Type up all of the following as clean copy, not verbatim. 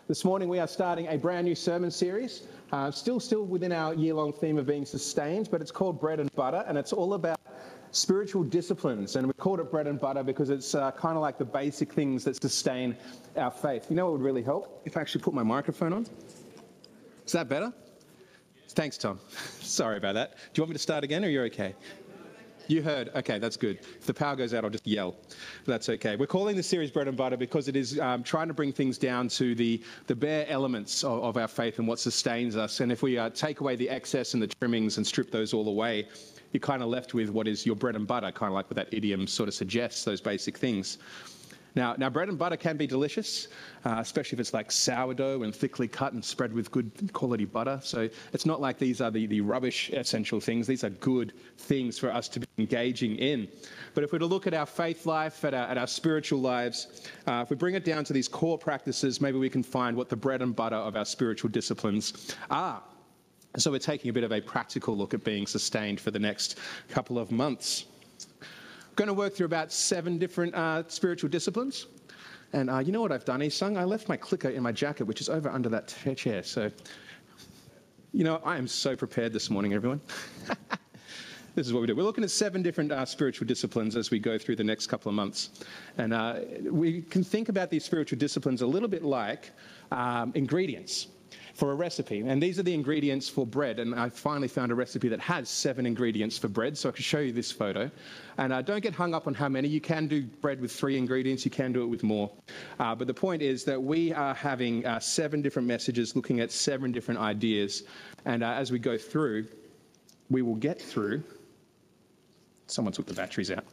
This morning we are starting a brand new sermon series, still within our year-long theme of being sustained, but it's called Bread and Butter, and it's all about spiritual disciplines. And we called it Bread and Butter because it's kind of like the basic things that sustain our faith. You know what would really help? If I actually put my microphone on. Is that better? Thanks, Tom. Sorry about that. Do you want me to start again, or you're okay? You heard. Okay, that's good. If the power goes out, I'll just yell. But that's okay. We're calling this series Bread and Butter because it is trying to bring things down to the bare elements of our faith and what sustains us. And if we take away the excess and the trimmings and strip those all away, you're kind of left with what is your bread and butter, kind of like what that idiom sort of suggests, those basic things. Now bread and butter can be delicious, especially if it's like sourdough and thickly cut and spread with good quality butter. So it's not like these are the rubbish essential things. These are good things for us to be engaging in. But if we're to look at our faith life, at our spiritual lives, if we bring it down to these core practices, maybe we can find what the bread and butter of our spiritual disciplines are. So we're taking a bit of a practical look at being sustained for the next couple of months. Going to work through about 7 different spiritual disciplines. And you know what I've done, Isung? I left my clicker in my jacket, which is over under that chair. So, you know, I am so prepared this morning, everyone. This is what we do. We're looking at 7 different spiritual disciplines as we go through the next couple of months. And we can think about these spiritual disciplines a little bit like ingredients for a recipe. And these are the ingredients for bread. And I finally found a recipe that has 7 ingredients for bread, so I can show you this photo. And don't get hung up on how many. You can do bread with 3 ingredients. You can do it with more. But the point is that we are having 7 different messages, looking at 7 different ideas. And as we go through, we will get through... Someone took the batteries out.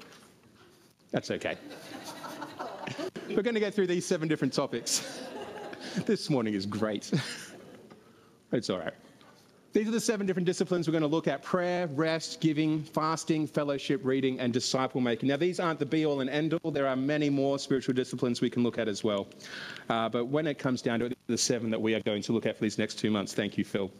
That's okay. We're going to get through these 7 different topics. This morning is great. It's all right. These are the 7 different disciplines we're going to look at: prayer, rest, giving, fasting, fellowship, reading, and disciple making. Now, these aren't the be-all and end-all. There are many more spiritual disciplines we can look at as well. But when it comes down to it, the 7 that we are going to look at for these next 2 months. Thank you, Phil.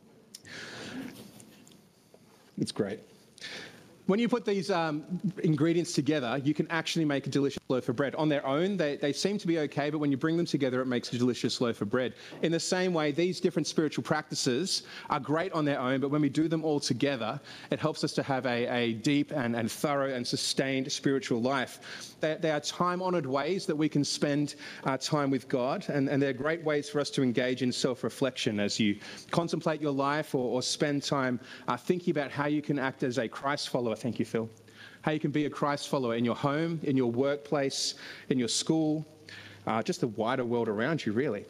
It's great. When you put these ingredients together, you can actually make a delicious loaf of bread. On their own, they seem to be okay, but when you bring them together, it makes a delicious loaf of bread. In the same way, these different spiritual practices are great on their own, but when we do them all together, it helps us to have a deep and thorough and sustained spiritual life. They are time-honoured ways that we can spend time with God, and they're great ways for us to engage in self-reflection as you contemplate your life or spend time thinking about how you can act as a Christ follower. Thank you, Phil. How you can be a Christ follower in your home, in your workplace, in your school, just the wider world around you, really.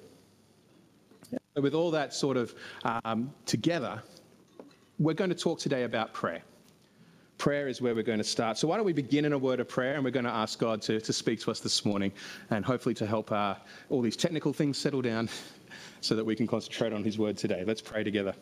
With all that sort of together, we're going to talk today about prayer. Prayer is where we're going to start. So why don't we begin in a word of prayer, and we're going to ask God to speak to us this morning, and hopefully to help all these technical things settle down so that we can concentrate on his word today. Let's pray together.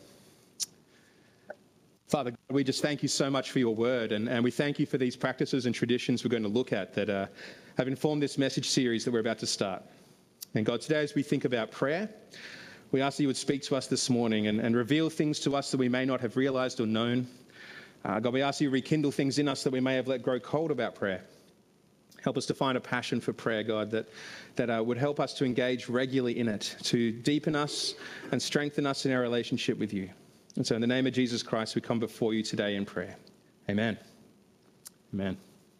Father, we just thank you so much for your word, and we thank you for these practices and traditions we're going to look at that have informed this message series that we're about to start. And God, today as we think about prayer, we ask that you would speak to us this morning and reveal things to us that we may not have realized or known. God, we ask you to rekindle things in us that we may have let grow cold about prayer. Help us to find a passion for prayer, God, that would help us to engage regularly in it, to deepen us and strengthen us in our relationship with you. And so in the name of Jesus Christ, we come before you today in prayer. Amen. Amen.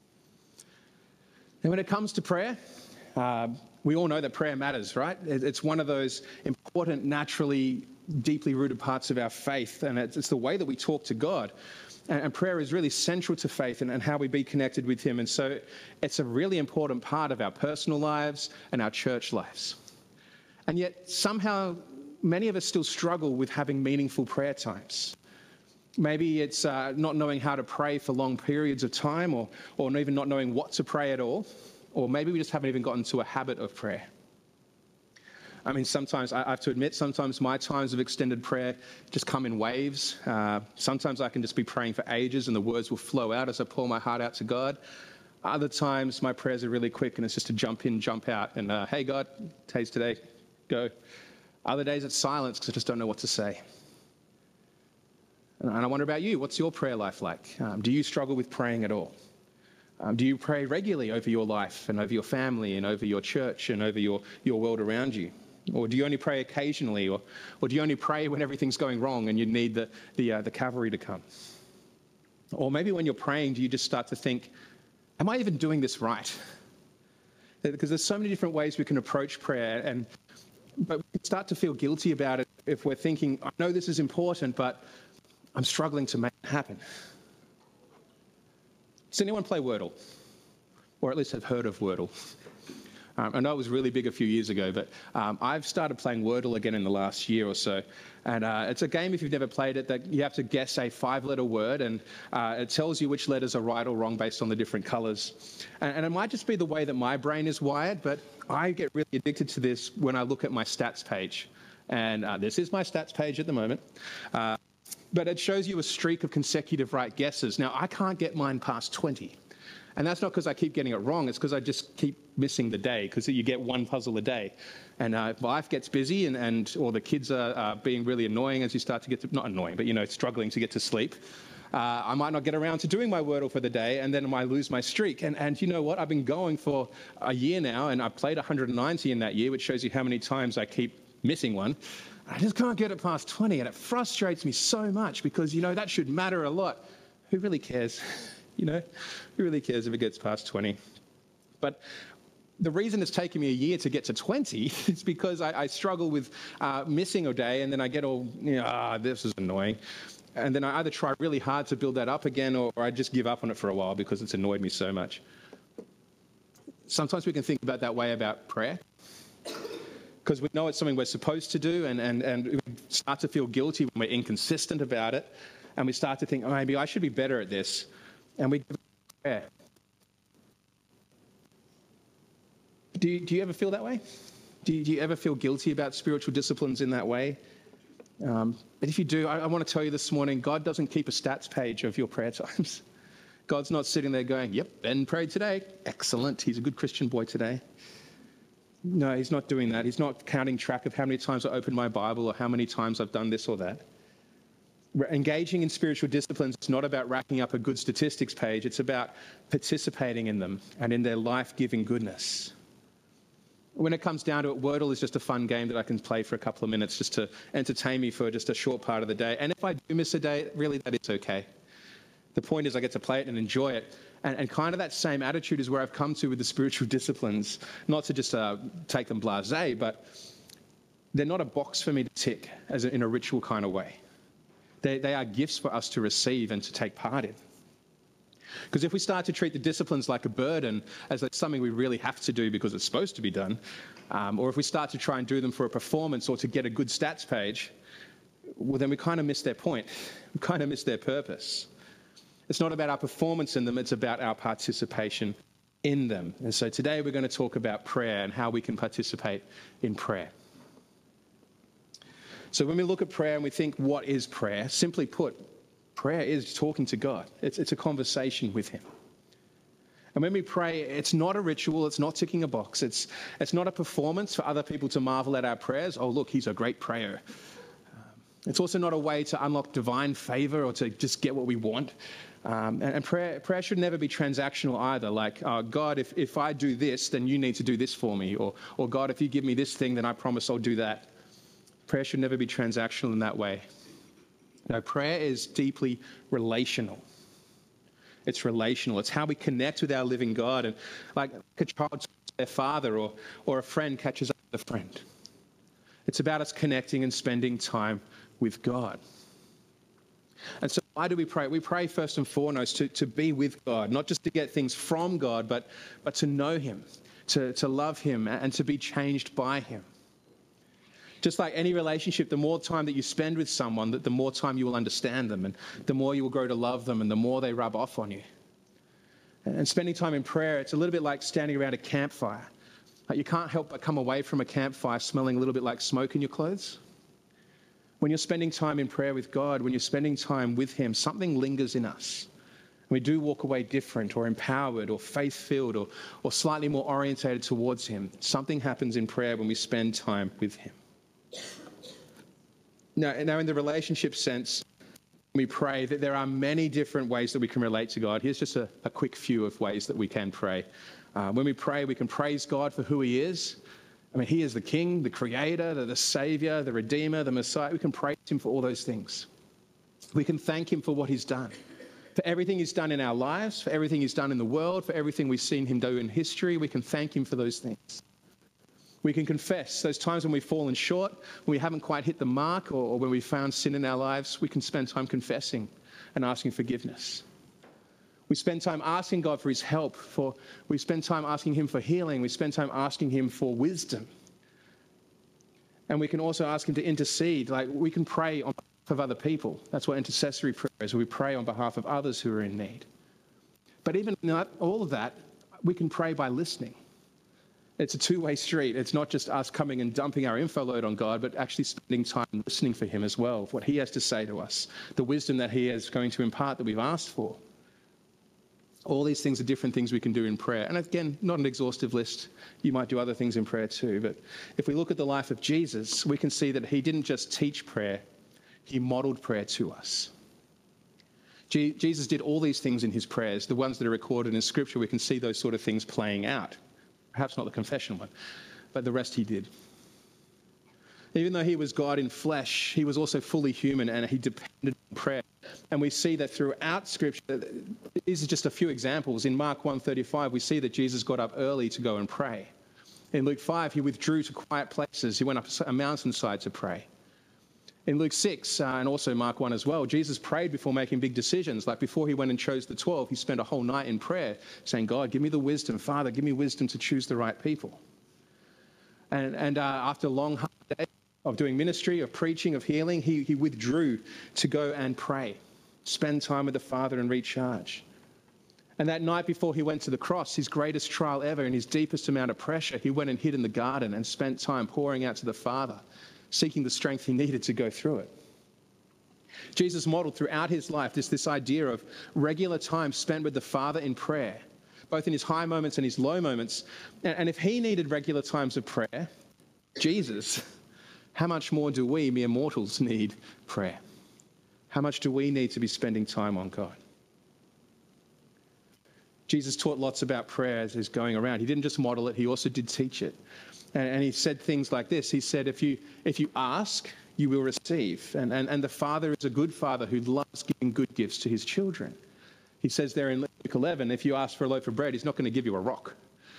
And when it comes to prayer, we all know that prayer matters, right? It's one of those important, naturally, deeply rooted parts of our faith. And it's the way that we talk to God. And prayer is really central to faith and how we be connected with him. And so it's a really important part of our personal lives and our church lives. And yet somehow many of us still struggle with having meaningful prayer times. Maybe it's not knowing how to pray for long periods of time, or even not knowing what to pray at all. Or maybe we just haven't even gotten to a habit of prayer. I mean, sometimes, I have to admit, sometimes my times of extended prayer just come in waves. Sometimes I can just be praying for ages and the words will flow out as I pour my heart out to God. Other times my prayers are really quick and it's just a jump in, jump out. And, hey, God, today's today, go. Other days it's silence because I just don't know what to say. And I wonder about you. What's your prayer life like? Do you struggle with praying at all? Do you pray regularly over your life and over your family and over your church and over your world around you? Or do you only pray occasionally? Or do you only pray when everything's going wrong and you need the cavalry to come? Or maybe when you're praying, do you just start to think, am I even doing this right? Because there's so many different ways we can approach prayer, but we can start to feel guilty about it if we're thinking, I know this is important, but I'm struggling to make it happen. Does anyone play Wordle? Or at least have heard of Wordle? I know it was really big a few years ago, but I've started playing Wordle again in the last year or so. And it's a game, if you've never played it, that you have to guess a 5-letter word, and it tells you which letters are right or wrong based on the different colours. And it might just be the way that my brain is wired, but I get really addicted to this when I look at my stats page. And this is my stats page at the moment. But it shows you a streak of consecutive right guesses. Now, I can't get mine past 20. And that's not because I keep getting it wrong. It's because I just keep missing the day, because you get one puzzle a day. And life gets busy, or the kids are being really annoying as you start to get to, not annoying, but, struggling to get to sleep. I might not get around to doing my Wordle for the day, and then I might lose my streak. And you know what? I've been going for a year now, and I've played 190 in that year, which shows you how many times I keep missing one. I just can't get it past 20, and it frustrates me so much because, that should matter a lot. Who really cares? Who really cares if it gets past 20? But the reason it's taken me a year to get to 20 is because I struggle with missing a day, and then I get all, this is annoying. And then I either try really hard to build that up again, or I just give up on it for a while because it's annoyed me so much. Sometimes we can think about that way about prayer, because we know it's something we're supposed to do, and we start to feel guilty when we're inconsistent about it, and we start to think, maybe I should be better at this, and we give it prayer. Do you ever feel that way? Do you ever feel guilty about spiritual disciplines in that way? But if you do, I want to tell you this morning, God doesn't keep a stats page of your prayer times. God's not sitting there going, yep, Ben prayed today. Excellent. He's a good Christian boy today. No, he's not doing that. He's not counting track of how many times I opened my Bible or how many times I've done this or that. Engaging in spiritual disciplines is not about racking up a good statistics page. It's about participating in them and in their life-giving goodness. When it comes down to it, Wordle is just a fun game that I can play for a couple of minutes just to entertain me for just a short part of the day. And if I do miss a day, really, that is okay. The point is I get to play it and enjoy it. And kind of that same attitude is where I've come to with the spiritual disciplines. Not to just take them blasé, but they're not a box for me to tick in a ritual kind of way. They are gifts for us to receive and to take part in. Because if we start to treat the disciplines like a burden, as something we really have to do because it's supposed to be done, or if we start to try and do them for a performance or to get a good stats page, well, then we kind of miss their point. We kind of miss their purpose. It's not about our performance in them, it's about our participation in them. And so today we're going to talk about prayer and how we can participate in prayer. So when we look at prayer and we think, what is prayer? Simply put, prayer is talking to God. It's a conversation with him. And when we pray, it's not a ritual, it's not ticking a box, it's not a performance for other people to marvel at our prayers. Oh, look, he's a great prayer. It's also not a way to unlock divine favor or to just get what we want. And prayer should never be transactional either. Like, God, if I do this, then you need to do this for me. Or God, if you give me this thing, then I promise I'll do that. Prayer should never be transactional in that way. No, prayer is deeply relational. It's relational. It's how we connect with our living God. And like a child talks to their father or a friend catches up with a friend. It's about us connecting and spending time with God. And so why do we pray? We pray first and foremost to be with God, not just to get things from God, but to know him, to love him, and to be changed by him. Just like any relationship, the more time that you spend with someone, the more time you will understand them, and the more you will grow to love them, and the more they rub off on you. And spending time in prayer, it's a little bit like standing around a campfire. Like you can't help but come away from a campfire smelling a little bit like smoke in your clothes. When you're spending time in prayer with God, when you're spending time with him, something lingers in us. We do walk away different or empowered or faith-filled or slightly more orientated towards him. Something happens in prayer when we spend time with him. Now in the relationship sense, we pray that there are many different ways that we can relate to God. Here's just a quick few of ways that we can pray. When we pray, we can praise God for who he is. I mean, he is the King, the Creator, the Savior, the Redeemer, the Messiah. We can praise him for all those things. We can thank him for what he's done, for everything he's done in our lives, for everything he's done in the world, for everything we've seen him do in history. We can thank him for those things. We can confess those times when we've fallen short, when we haven't quite hit the mark, or when we've found sin in our lives. We can spend time confessing and asking forgiveness. We spend time asking God for his help. We spend time asking him for healing. We spend time asking him for wisdom. And we can also ask him to intercede. Like, we can pray on behalf of other people. That's what intercessory prayer is. We pray on behalf of others who are in need. But even not all of that, we can pray by listening. It's a two-way street. It's not just us coming and dumping our info load on God, but actually spending time listening for him as well, what he has to say to us, the wisdom that he is going to impart that we've asked for. All these things are different things we can do in prayer. And again, not an exhaustive list. You might do other things in prayer too. But if we look at the life of Jesus, we can see that he didn't just teach prayer, he modeled prayer to us. Jesus did all these things in his prayers. The ones that are recorded in Scripture, we can see those sort of things playing out. Perhaps not the confession one, but the rest he did. Even though he was God in flesh, he was also fully human, and he depended on prayer. And we see that throughout Scripture. These are just a few examples. In Mark 1:35, we see that Jesus got up early to go and pray. In Luke 5, he withdrew to quiet places. He went up a mountainside to pray. In Luke 6, and also Mark 1 as well, Jesus prayed before making big decisions. Like before he went and chose the 12, he spent a whole night in prayer saying, God, give me the wisdom. Father, give me wisdom to choose the right people. And after a long, hard day of doing ministry, of preaching, of healing, he withdrew to go and pray, spend time with the Father and recharge. And that night before he went to the cross, his greatest trial ever, in his deepest amount of pressure, he went and hid in the garden and spent time pouring out to the Father, seeking the strength he needed to go through it. Jesus modeled throughout his life this idea of regular time spent with the Father in prayer, both in his high moments and his low moments. And if he needed regular times of prayer, Jesus, how much more do we, mere mortals, need prayer? How much do we need to be spending time on God? Jesus taught lots about prayer as he's going around. He didn't just model it, he also did teach it. And he said things like this. He said, if you ask, you will receive. And the Father is a good Father who loves giving good gifts to his children. He says there in Luke 11, if you ask for a loaf of bread, he's not going to give you a rock.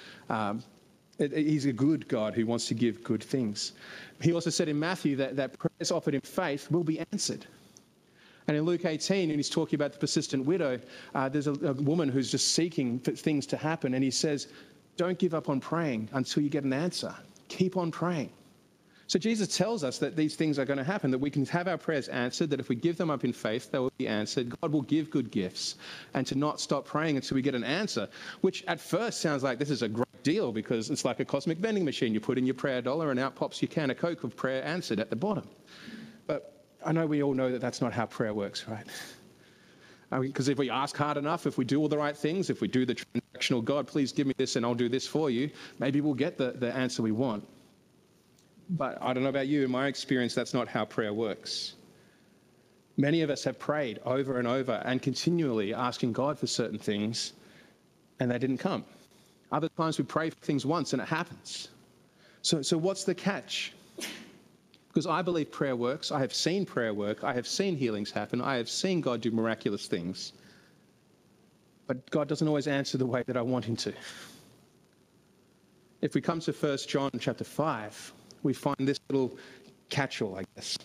He's a good God who wants to give good things. He also said in Matthew that prayers offered in faith will be answered. And in Luke 18, when he's talking about the persistent widow, there's a woman who's just seeking for things to happen. And he says, don't give up on praying until you get an answer. Keep on praying. So Jesus tells us that these things are going to happen, that we can have our prayers answered, that if we give them up in faith, they will be answered. God will give good gifts, and to not stop praying until we get an answer, which at first sounds like this is a great deal because it's like a cosmic vending machine. You put in your prayer dollar and out pops your can of Coke of prayer answered at the bottom. But I know we all know that that's not how prayer works, right? Because if we ask hard enough, if we do all the right things, if we do the transactional, God, please give me this and I'll do this for you, maybe we'll get the answer we want. But I don't know about you, in my experience, that's not how prayer works. Many of us have prayed over and over and continually asking God for certain things, and they didn't come. Other times we pray for things once and it happens. So what's the catch? Because I believe prayer works. I have seen prayer work. I have seen healings happen. I have seen God do miraculous things. But God doesn't always answer the way that I want him to. If we come to 1 John chapter 5, we find this little catch-all, I guess.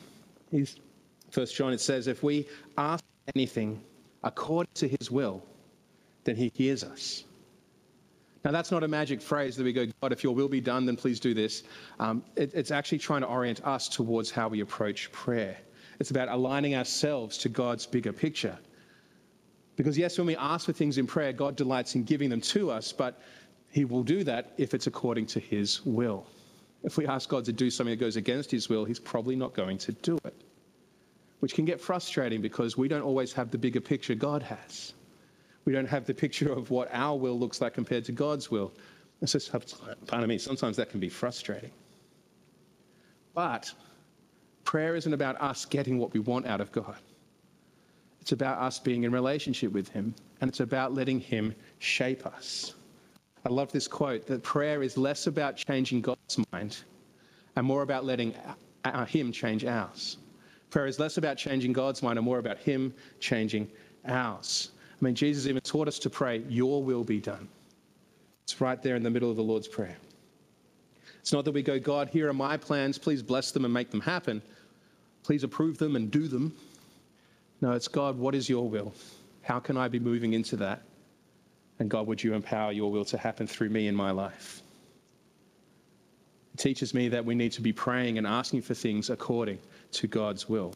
1 John, it says, if we ask anything according to his will, then he hears us. Now, that's not a magic phrase that we go, God, if your will be done, then please do this. It's actually trying to orient us towards how we approach prayer. It's about aligning ourselves to God's bigger picture. Because yes, when we ask for things in prayer, God delights in giving them to us, but he will do that if it's according to his will. If we ask God to do something that goes against his will, he's probably not going to do it, which can get frustrating because we don't always have the bigger picture God has. We don't have the picture of what our will looks like compared to God's will. It's just, pardon me, sometimes that can be frustrating. But prayer isn't about us getting what we want out of God. It's about us being in relationship with him, and it's about letting him shape us. I love this quote, that prayer is less about changing God's mind and more about letting him change ours. Prayer is less about changing God's mind and more about him changing ours. I mean, Jesus even taught us to pray, your will be done. It's right there in the middle of the Lord's Prayer. It's not that we go, God, here are my plans, please bless them and make them happen. Please approve them and do them. No, it's God, what is your will? How can I be moving into that? And God, would you empower your will to happen through me in my life? It teaches me that we need to be praying and asking for things according to God's will.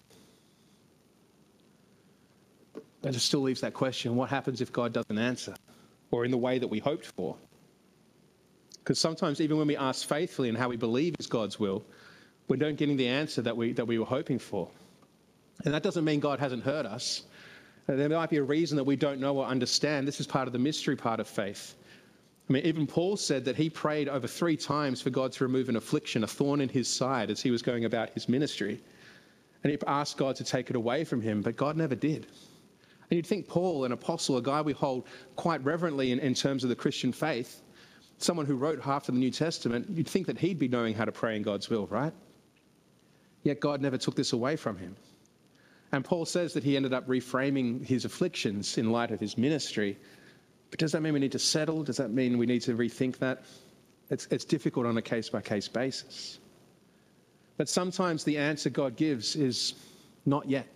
But it still leaves that question, what happens if God doesn't answer? Or in the way that we hoped for? Because sometimes even when we ask faithfully and how we believe is God's will, we don't getting the answer that we were hoping for. And that doesn't mean God hasn't heard us. There might be a reason that we don't know or understand. This is part of the mystery part of faith. I mean, even Paul said that he prayed over 3 times for God to remove an affliction, a thorn in his side as he was going about his ministry. And he asked God to take it away from him, but God never did. And you'd think Paul, an apostle, a guy we hold quite reverently in terms of the Christian faith, someone who wrote half of the New Testament, you'd think that he'd be knowing how to pray in God's will, right? Yet God never took this away from him. And Paul says that he ended up reframing his afflictions in light of his ministry. But does that mean we need to settle? Does that mean we need to rethink that? It's difficult on a case-by-case basis. But sometimes the answer God gives is not yet.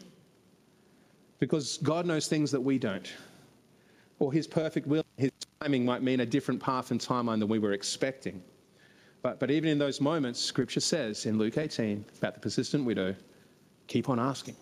Because God knows things that we don't. Or his perfect will, his timing might mean a different path and timeline than we were expecting. But even in those moments, Scripture says in Luke 18 about the persistent widow, keep on asking.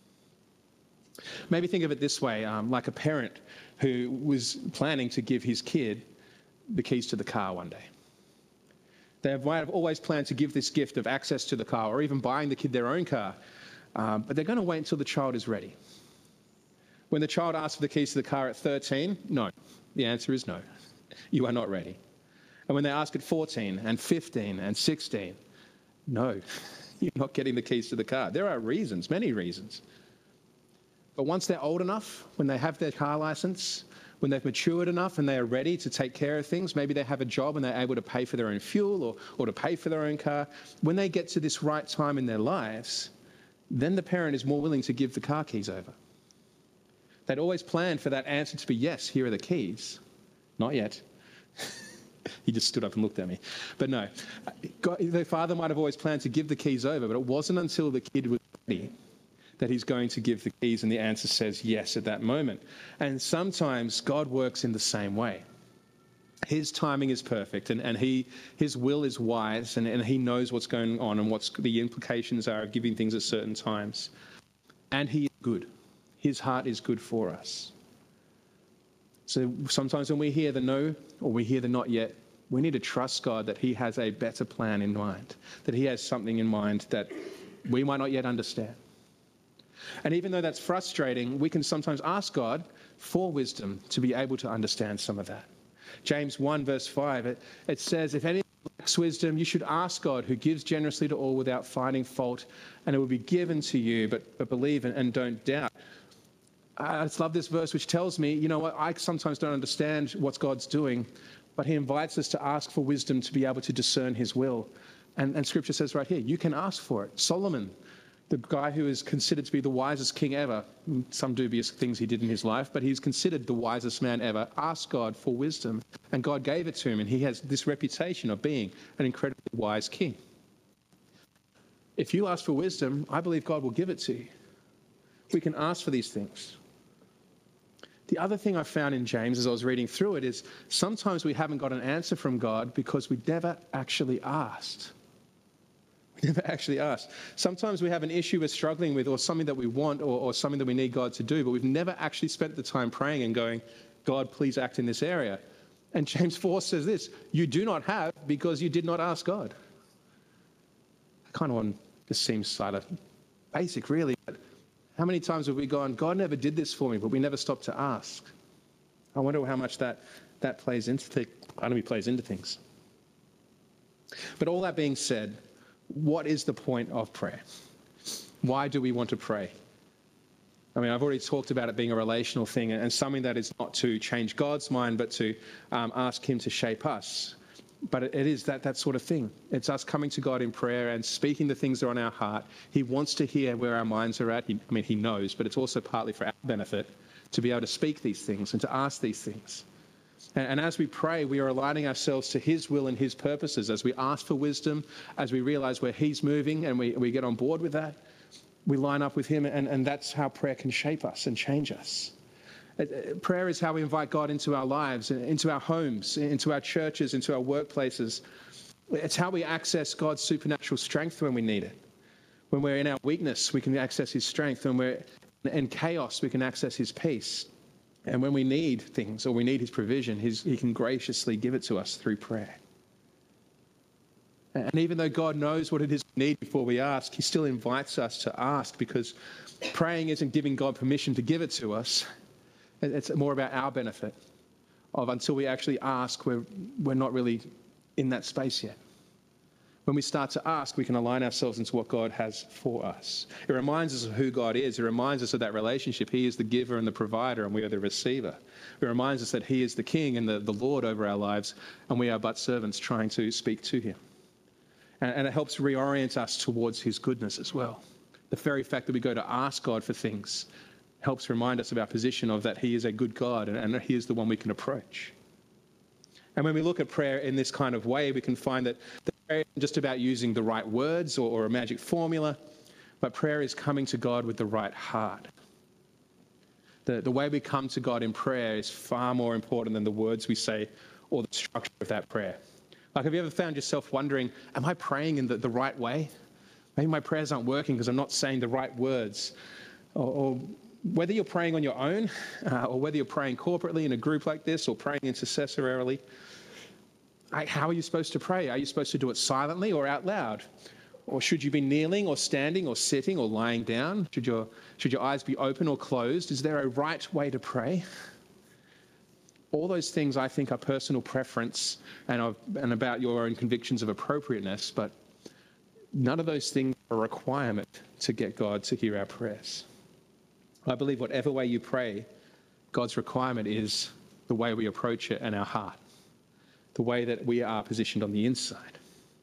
Maybe think of it this way, like a parent who was planning to give his kid the keys to the car one day. They might have always planned to give this gift of access to the car or even buying the kid their own car, but they're going to wait until the child is ready. When the child asks for the keys to the car at 13, no. The answer is no. You are not ready. And when they ask at 14 and 15 and 16, no, you're not getting the keys to the car. There are reasons, many reasons. But once they're old enough, when they have their car license, when they've matured enough and they are ready to take care of things, maybe they have a job and they're able to pay for their own fuel or to pay for their own car, when they get to this right time in their lives, then the parent is more willing to give the car keys over. They'd always planned for that answer to be, yes, here are the keys. Not yet. He just stood up and looked at me. But no, the father might have always planned to give the keys over, but it wasn't until the kid was ready that he's going to give the keys, and the answer says yes at that moment. And sometimes God works in the same way. His timing is perfect, and his will is wise, and he knows what's going on and what the implications are of giving things at certain times. And he is good. His heart is good for us. So sometimes when we hear the no or we hear the not yet, we need to trust God that he has a better plan in mind, that he has something in mind that we might not yet understand. And even though that's frustrating, we can sometimes ask God for wisdom to be able to understand some of that. James 1 verse 5, it says, if anyone lacks wisdom, you should ask God, who gives generously to all without finding fault, and it will be given to you, but believe and don't doubt. I just love this verse, which tells me, you know what, I sometimes don't understand what God's doing, but he invites us to ask for wisdom to be able to discern his will. And Scripture says right here, you can ask for it. Solomon, the guy who is considered to be the wisest king ever, some dubious things he did in his life, but he's considered the wisest man ever, asked God for wisdom, and God gave it to him, and he has this reputation of being an incredibly wise king. If you ask for wisdom, I believe God will give it to you. We can ask for these things. The other thing I found in James as I was reading through it is sometimes we haven't got an answer from God because we never actually asked. We never actually asked. Sometimes we have an issue we're struggling with or something that we want or something that we need God to do, but we've never actually spent the time praying and going, God, please act in this area. And James 4 says this, you do not have because you did not ask God. That kind of one just seems sort of basic, really. But how many times have we gone, God never did this for me, but we never stopped to ask? I wonder how much that plays into things. But all that being said, what is the point of prayer? Why do we want to pray? I mean, I've already talked about it being a relational thing and something that is not to change God's mind, but to ask him to shape us. But it is that sort of thing. It's us coming to God in prayer and speaking the things that are on our heart. He wants to hear where our minds are at. He knows, but it's also partly for our benefit to be able to speak these things and to ask these things. And as we pray, we are aligning ourselves to his will and his purposes. As we ask for wisdom, as we realize where he's moving and we get on board with that, we line up with him, and that's how prayer can shape us and change us. Prayer is how we invite God into our lives, into our homes, into our churches, into our workplaces. It's how we access God's supernatural strength when we need it. When we're in our weakness, we can access his strength. When we're in chaos, we can access his peace. And when we need things or we need his provision, he can graciously give it to us through prayer. And even though God knows what it is we need before we ask, he still invites us to ask, because praying isn't giving God permission to give it to us. It's more about our benefit of until we actually ask, we're not really in that space yet. When we start to ask, we can align ourselves into what God has for us. It reminds us of who God is. It reminds us of that relationship. He is the giver and the provider, and we are the receiver. It reminds us that he is the king and the Lord over our lives, and we are but servants trying to speak to him. And it helps reorient us towards his goodness as well. The very fact that we go to ask God for things helps remind us of our position of that he is a good God and he is the one we can approach. And when we look at prayer in this kind of way, we can find that prayer isn't just about using the right words or a magic formula, but prayer is coming to God with the right heart. The way we come to God in prayer is far more important than the words we say or the structure of that prayer. Like, have you ever found yourself wondering, am I praying in the right way? Maybe my prayers aren't working because I'm not saying the right words. Or whether you're praying on your own or whether you're praying corporately in a group like this or praying intercessorily, how are you supposed to pray? Are you supposed to do it silently or out loud? Or should you be kneeling or standing or sitting or lying down? Should your eyes be open or closed? Is there a right way to pray? All those things, I think, are personal preference and about your own convictions of appropriateness, but none of those things are a requirement to get God to hear our prayers. I believe whatever way you pray, God's requirement is the way we approach it and our heart, the way that we are positioned on the inside.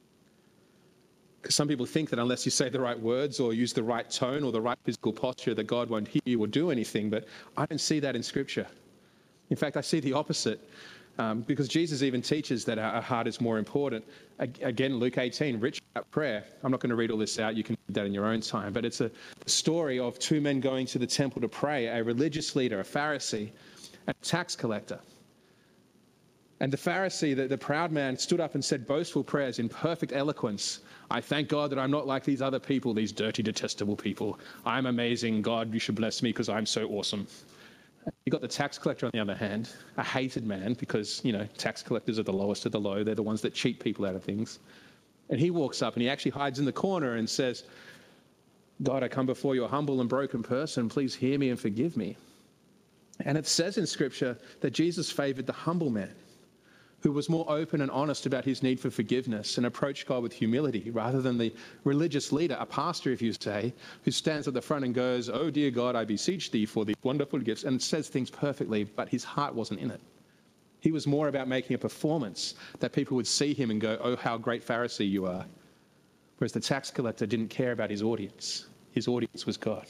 Because some people think that unless you say the right words or use the right tone or the right physical posture, that God won't hear you or do anything, but I don't see that in Scripture. In fact, I see the opposite, because Jesus even teaches that our heart is more important. Again, Luke 18, rich about prayer. I'm not going to read all this out. You can read that in your own time. But it's a story of two men going to the temple to pray, a religious leader, a Pharisee, and a tax collector. And the Pharisee, the proud man, stood up and said boastful prayers in perfect eloquence. I thank God that I'm not like these other people, these dirty, detestable people. I'm amazing. God, you should bless me because I'm so awesome. You got the tax collector, on the other hand, a hated man, because, tax collectors are the lowest of the low. They're the ones that cheat people out of things. And he walks up and he actually hides in the corner and says, God, I come before you a humble and broken person. Please hear me and forgive me. And it says in Scripture that Jesus favored the humble man, who was more open and honest about his need for forgiveness and approached God with humility, rather than the religious leader, a pastor, if you say, who stands at the front and goes, oh, dear God, I beseech thee for these wonderful gifts, and says things perfectly, but his heart wasn't in it. He was more about making a performance that people would see him and go, oh, how great Pharisee you are. Whereas the tax collector didn't care about his audience. His audience was God.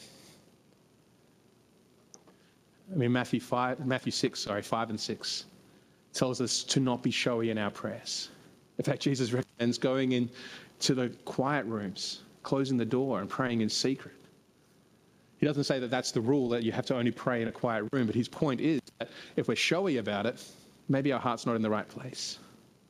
Matthew 6, 5 and 6. Tells us to not be showy in our prayers. In fact, Jesus recommends going into the quiet rooms, closing the door and praying in secret. He doesn't say that that's the rule, that you have to only pray in a quiet room, but his point is that if we're showy about it, maybe our heart's not in the right place.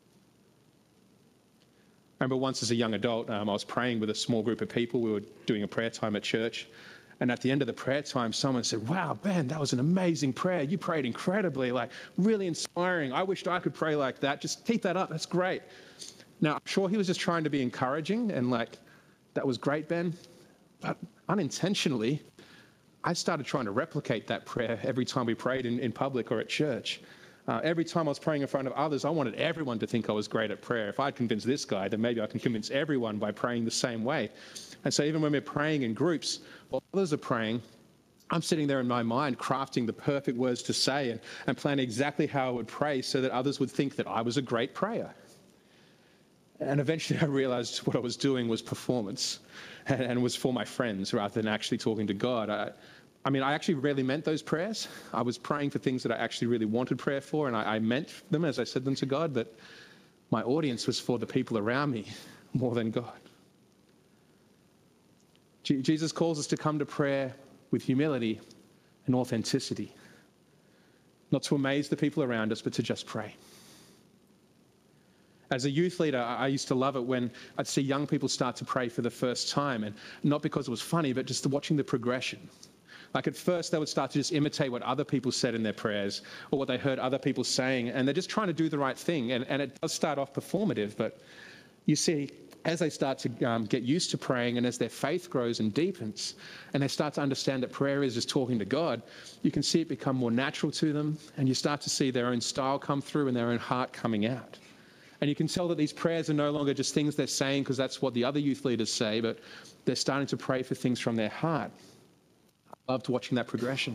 I remember once as a young adult, I was praying with a small group of people. We were doing a prayer time at church. And at the end of the prayer time, someone said, wow, Ben, that was an amazing prayer. You prayed incredibly, really inspiring. I wished I could pray like that. Just keep that up. That's great. Now, I'm sure he was just trying to be encouraging and that was great, Ben. But unintentionally, I started trying to replicate that prayer every time we prayed in public or at church. Every time I was praying in front of others, I wanted everyone to think I was great at prayer. If I'd convinced this guy, then maybe I can convince everyone by praying the same way. And so even when we're praying in groups, while others are praying, I'm sitting there in my mind crafting the perfect words to say and planning exactly how I would pray so that others would think that I was a great prayer. And eventually I realized what I was doing was performance and was for my friends rather than actually talking to God. I actually really meant those prayers. I was praying for things that I actually really wanted prayer for, and I meant them as I said them to God, but my audience was for the people around me more than God. Jesus calls us to come to prayer with humility and authenticity, not to amaze the people around us, but to just pray. As a youth leader, I used to love it when I'd see young people start to pray for the first time, and not because it was funny, but just watching the progression. Like at first, they would start to just imitate what other people said in their prayers or what they heard other people saying, and they're just trying to do the right thing. And it does start off performative, but you see, as they start to get used to praying and as their faith grows and deepens, and they start to understand that prayer is just talking to God, you can see it become more natural to them, and you start to see their own style come through and their own heart coming out. And you can tell that these prayers are no longer just things they're saying because that's what the other youth leaders say, but they're starting to pray for things from their heart. I loved watching that progression.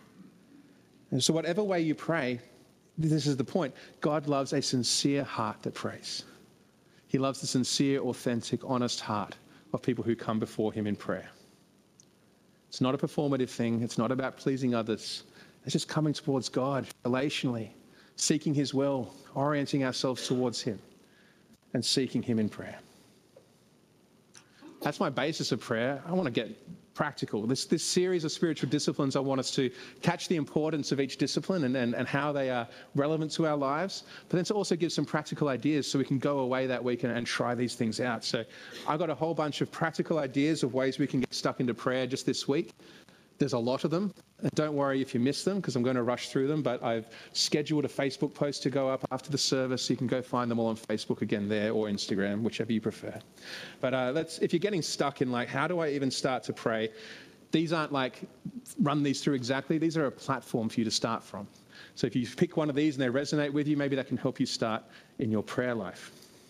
And so whatever way you pray, this is the point. God loves a sincere heart that prays. He loves the sincere, authentic, honest heart of people who come before him in prayer. It's not a performative thing. It's not about pleasing others. It's just coming towards God relationally, seeking his will, orienting ourselves towards him, and seeking him in prayer. That's my basis of prayer. I want to get practical. This series of spiritual disciplines, I want us to catch the importance of each discipline and how they are relevant to our lives, but then to also give some practical ideas so we can go away that week and try these things out. So I've got a whole bunch of practical ideas of ways we can get stuck into prayer just this week. There's a lot of them. And don't worry if you miss them because I'm going to rush through them, but I've scheduled a Facebook post to go up after the service, so you can go find them all on Facebook again there or Instagram, whichever you prefer. But if you're getting stuck in like, how do I even start to pray? These aren't like, run these through exactly. These are a platform for you to start from. So if you pick one of these and they resonate with you, maybe that can help you start in your prayer life.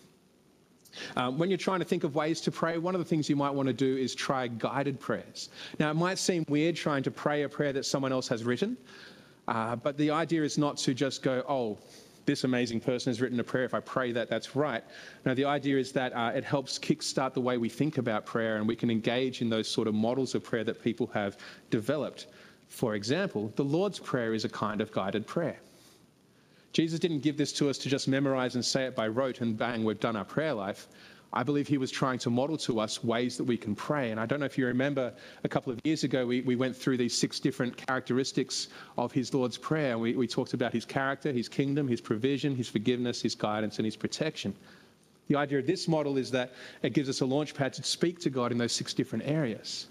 When you're trying to think of ways to pray, one of the things you might want to do is try guided prayers. Now, it might seem weird trying to pray a prayer that someone else has written, but the idea is not to just go, oh, this amazing person has written a prayer. If I pray that, that's right. No, the idea is that it helps kickstart the way we think about prayer, and we can engage in those sort of models of prayer that people have developed. For example, the Lord's Prayer is a kind of guided prayer. Jesus didn't give this to us to just memorize and say it by rote and bang, we've done our prayer life. I believe he was trying to model to us ways that we can pray. And I don't know if you remember a couple of years ago, we went through these 6 different characteristics of his Lord's Prayer. And we talked about his character, his kingdom, his provision, his forgiveness, his guidance, and his protection. The idea of this model is that it gives us a launch pad to speak to God in those 6 different areas.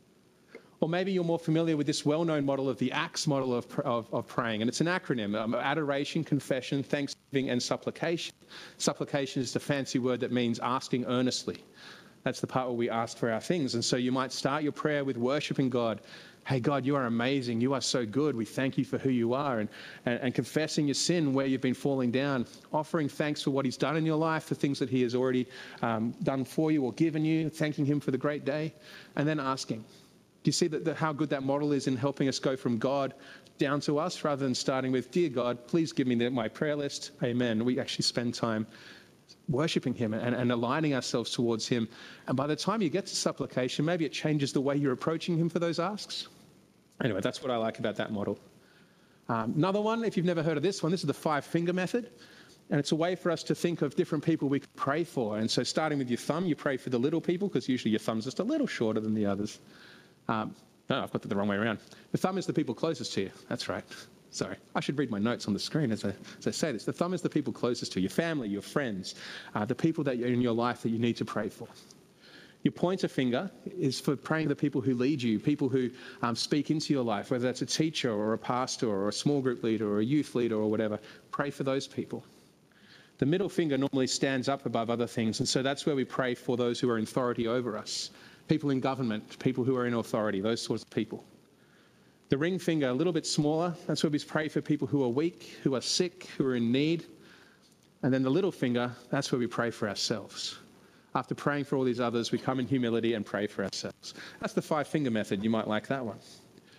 Or maybe you're more familiar with this well-known model of the ACTS model of praying, and it's an acronym: adoration, confession, thanksgiving, and supplication. Supplication is the fancy word that means asking earnestly. That's the part where we ask for our things. And so you might start your prayer with worshiping God. Hey, God, you are amazing. You are so good. We thank you for who you are. And confessing your sin where you've been falling down. Offering thanks for what he's done in your life, for things that he has already done for you or given you. Thanking him for the great day. And then asking. Do you see how good that model is in helping us go from God down to us rather than starting with, dear God, please give me my prayer list. Amen. We actually spend time worshipping him and aligning ourselves towards him. And by the time you get to supplication, maybe it changes the way you're approaching him for those asks. Anyway, that's what I like about that model. Another one, if you've never heard of this one, this is the 5-finger method. And it's a way for us to think of different people we could pray for. And so starting with your thumb, you pray for the little people because usually your thumb's just a little shorter than the others. No, I've got it the wrong way around. The thumb is the people closest to you. That's right. Sorry. I should read my notes on the screen as I say this. The thumb is the people closest to you, your family, your friends, the people that are in your life that you need to pray for. Your pointer finger is for praying the people who lead you, people who speak into your life, whether that's a teacher or a pastor or a small group leader or a youth leader or whatever. Pray for those people. The middle finger normally stands up above other things, and so that's where we pray for those who are in authority over us. People in government, people who are in authority, those sorts of people. The ring finger, a little bit smaller, that's where we pray for people who are weak, who are sick, who are in need. And then the little finger, that's where we pray for ourselves. After praying for all these others, we come in humility and pray for ourselves. That's the 5-finger method. You might like that one.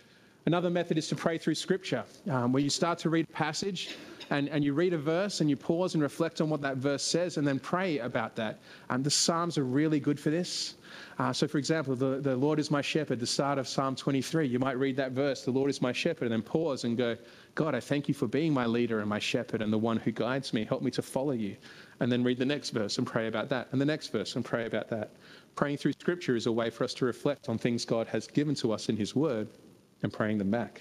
Another method is to pray through Scripture, where you start to read a passage and you read a verse and you pause and reflect on what that verse says and then pray about that. The Psalms are really good for this. So, for example, the Lord is my shepherd, the start of Psalm 23. You might read that verse, the Lord is my shepherd, and then pause and go, God, I thank you for being my leader and my shepherd and the one who guides me. Help me to follow you. And then read the next verse and pray about that, and the next verse and pray about that. Praying through Scripture is a way for us to reflect on things God has given to us in his word and praying them back.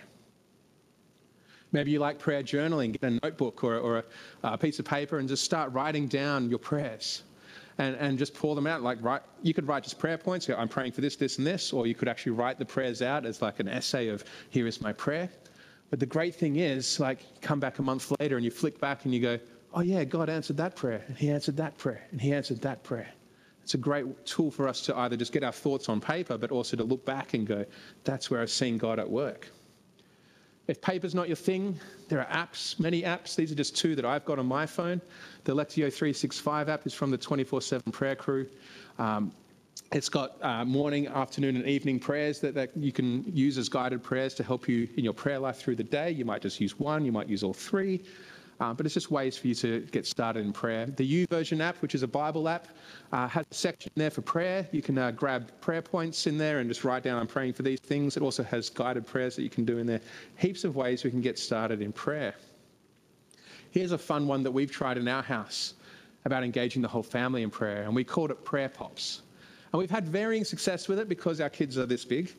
Maybe you like prayer journaling. Get a notebook or a piece of paper and just start writing down your prayers and just pour them out. You could write just prayer points. I'm praying for this, this, and this. Or you could actually write the prayers out as like an essay of, here is my prayer. But the great thing is, come back a month later and you flick back and you go, oh yeah, God answered that prayer. And he answered that prayer. And he answered that prayer. It's a great tool for us to either just get our thoughts on paper, but also to look back and go, that's where I've seen God at work. If paper's not your thing, there are apps, many apps. These are just two that I've got on my phone. The Lectio 365 app is from the 24/7 prayer crew. It's got morning, afternoon, and evening prayers that you can use as guided prayers to help you in your prayer life through the day. You might just use one, you might use all three. But it's just ways for you to get started in prayer. The YouVersion app, which is a Bible app, has a section there for prayer. You can grab prayer points in there and just write down, I'm praying for these things. It also has guided prayers that you can do in there. Heaps of ways we can get started in prayer. Here's a fun one that we've tried in our house about engaging the whole family in prayer, and we called it Prayer Pops. And we've had varying success with it because our kids are this big.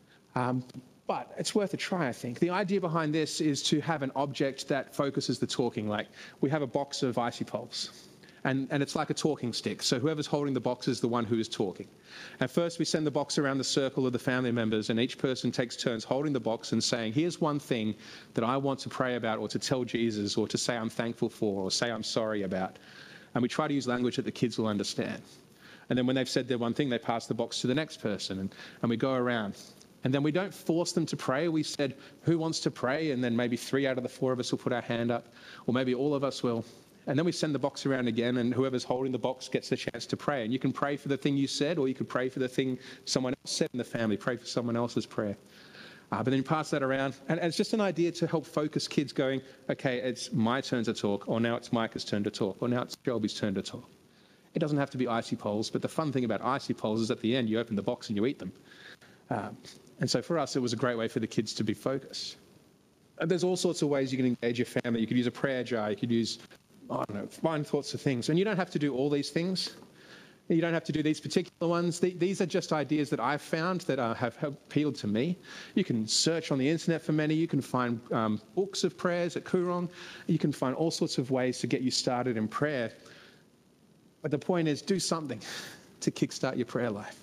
But it's worth a try, I think. The idea behind this is to have an object that focuses the talking. Like, we have a box of icy poles, and it's like a talking stick. So whoever's holding the box is the one who is talking. And first we send the box around the circle of the family members, and each person takes turns holding the box and saying, here's one thing that I want to pray about or to tell Jesus or to say I'm thankful for or say I'm sorry about. And we try to use language that the kids will understand. And then when they've said their one thing, they pass the box to the next person, and we go around. And then we don't force them to pray. We said, who wants to pray? And then maybe 3 out of the 4 of us will put our hand up, or maybe all of us will. And then we send the box around again, and whoever's holding the box gets the chance to pray. And you can pray for the thing you said, or you could pray for the thing someone else said in the family. Pray for someone else's prayer. But then you pass that around. And it's just an idea to help focus kids going, okay, it's my turn to talk, or now it's Micah's turn to talk, or now it's Shelby's turn to talk. It doesn't have to be icy poles, but the fun thing about icy poles is at the end you open the box and you eat them. And so for us, it was a great way for the kids to be focused. And there's all sorts of ways you can engage your family. You could use a prayer jar. You could use, find thoughts of things. And you don't have to do all these things. You don't have to do these particular ones. These are just ideas that I've found that have appealed to me. You can search on the internet for many. You can find books of prayers at Koorong. You can find all sorts of ways to get you started in prayer. But the point is, do something to kickstart your prayer life.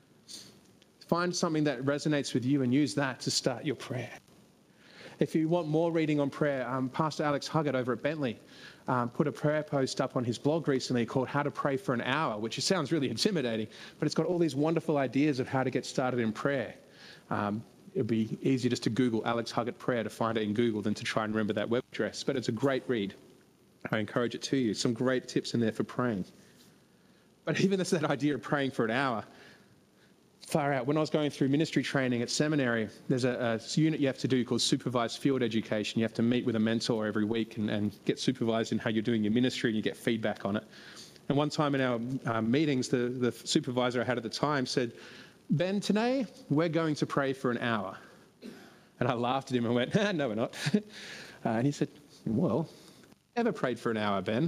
Find something that resonates with you and use that to start your prayer. If you want more reading on prayer, Pastor Alex Huggett over at Bentley put a prayer post up on his blog recently called How to Pray for an Hour, which sounds really intimidating, but it's got all these wonderful ideas of how to get started in prayer. It'd be easier just to Google Alex Huggett prayer to find it in Google than to try and remember that web address, but it's a great read. I encourage it to you. Some great tips in there for praying. But even that idea of praying for an hour, far out. When I was going through ministry training at seminary, there's a unit you have to do called supervised field education. You have to meet with a mentor every week and get supervised in how you're doing your ministry, and you get feedback on it. And one time in our meetings, the supervisor I had at the time said, Ben, today we're going to pray for an hour. And I laughed at him and went, no, we're not. And he said, well, ever prayed for an hour, Ben?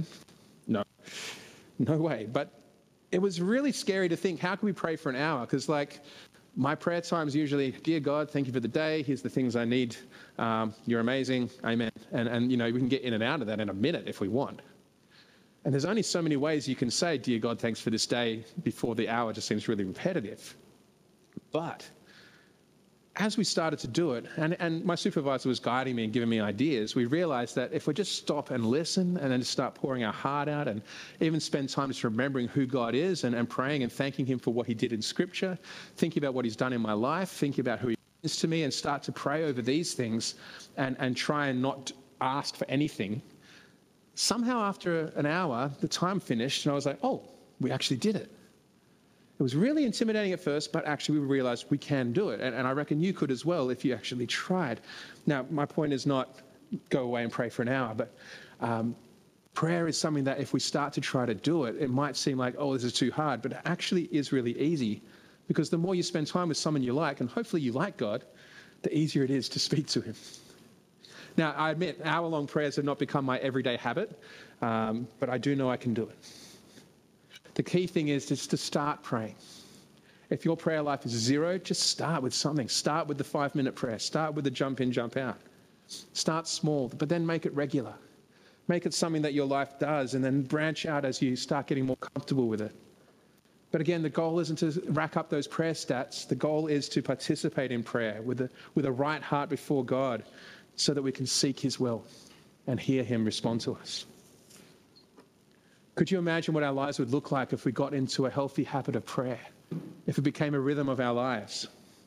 No way. But it was really scary to think, how can we pray for an hour? Because my prayer time is usually, dear God, thank you for the day. Here's the things I need. You're amazing. Amen. And we can get in and out of that in a minute if we want. And there's only so many ways you can say, dear God, thanks for this day, before the hour just seems really repetitive. But as we started to do it, and my supervisor was guiding me and giving me ideas, we realized that if we just stop and listen and then start pouring our heart out and even spend time just remembering who God is and praying and thanking him for what he did in Scripture, thinking about what he's done in my life, thinking about who he is to me, and start to pray over these things and try and not ask for anything, somehow after an hour, the time finished and I was like, oh, we actually did it. It was really intimidating at first, but actually we realized we can do it. And I reckon you could as well if you actually tried. Now, my point is not go away and pray for an hour, but prayer is something that if we start to try to do it, it might seem like, oh, this is too hard, but it actually is really easy, because the more you spend time with someone you like, and hopefully you like God, the easier it is to speak to him. Now, I admit, hour-long prayers have not become my everyday habit, but I do know I can do it. The key thing is just to start praying. If your prayer life is 0, just start with something. Start with the 5-minute prayer. Start with the jump in, jump out. Start small, but then make it regular. Make it something that your life does, and then branch out as you start getting more comfortable with it. But again, the goal isn't to rack up those prayer stats. The goal is to participate in prayer with a right heart before God, so that we can seek his will and hear him respond to us. Could you imagine what our lives would look like if we got into a healthy habit of prayer? If it became a rhythm of our lives?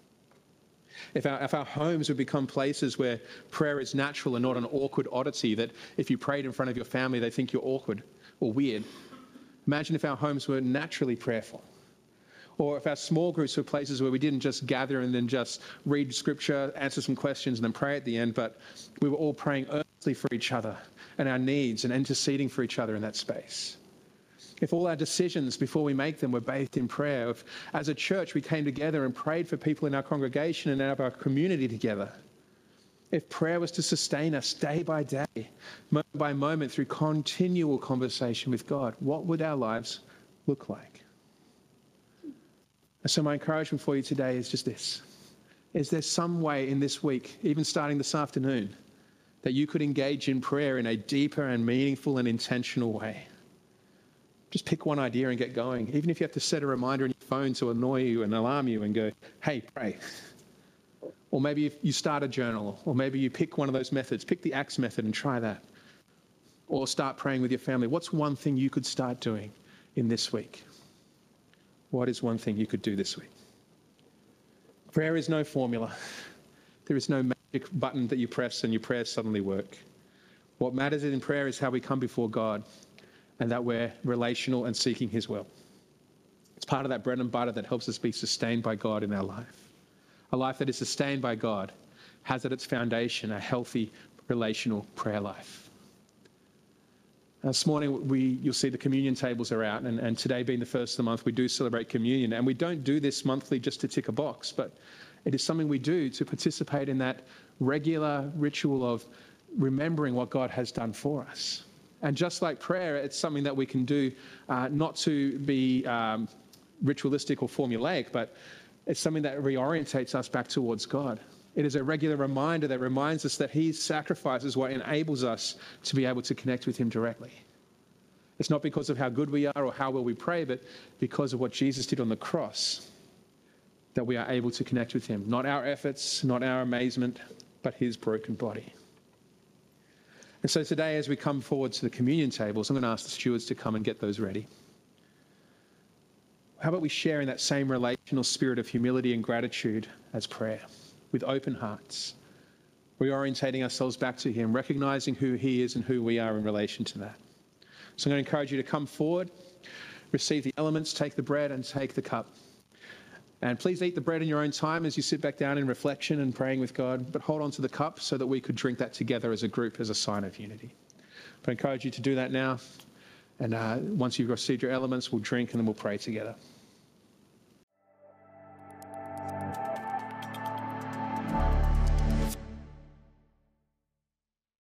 If our homes would become places where prayer is natural and not an awkward oddity, that if you prayed in front of your family, they think you're awkward or weird. Imagine if our homes were naturally prayerful. Or if our small groups were places where we didn't just gather and then just read scripture, answer some questions and then pray at the end, but we were all praying earnestly for each other and our needs and interceding for each other in that space. If all our decisions before we make them were based in prayer, if as a church we came together and prayed for people in our congregation and out of our community together, if prayer was to sustain us day by day, moment by moment through continual conversation with God, what would our lives look like? And so my encouragement for you today is just this. Is there some way in this week, even starting this afternoon, that you could engage in prayer in a deeper and meaningful and intentional way? Just pick one idea and get going. Even if you have to set a reminder on your phone to annoy you and alarm you and go, hey, pray. Or maybe if you start a journal, or maybe you pick one of those methods. Pick the Acts method and try that. Or start praying with your family. What's one thing you could start doing in this week? What is one thing you could do this week? Prayer is no formula. There is no magic button that you press and your prayers suddenly work. What matters in prayer is how we come before God, and that we're relational and seeking his will. It's part of that bread and butter that helps us be sustained by God in our life. A life that is sustained by God has at its foundation a healthy relational prayer life. This morning, you'll see the communion tables are out, and today being the first of the month, we do celebrate communion. And we don't do this monthly just to tick a box, but it is something we do to participate in that regular ritual of remembering what God has done for us. And just like prayer, it's something that we can do not to be ritualistic or formulaic, but it's something that reorientates us back towards God. It is a regular reminder that reminds us that his sacrifice is what enables us to be able to connect with him directly. It's not because of how good we are or how well we pray, but because of what Jesus did on the cross that we are able to connect with him. Not our efforts, not our amazement, but his broken body. And so today, as we come forward to the communion tables, I'm going to ask the stewards to come and get those ready. How about we share in that same relational spirit of humility and gratitude as prayer, with open hearts, reorientating ourselves back to him, recognizing who he is and who we are in relation to that. So I'm going to encourage you to come forward, receive the elements, take the bread and take the cup. And please eat the bread in your own time as you sit back down in reflection and praying with God, but hold on to the cup so that we could drink that together as a group, as a sign of unity. But I encourage you to do that now. And once you've received your elements, we'll drink and then we'll pray together.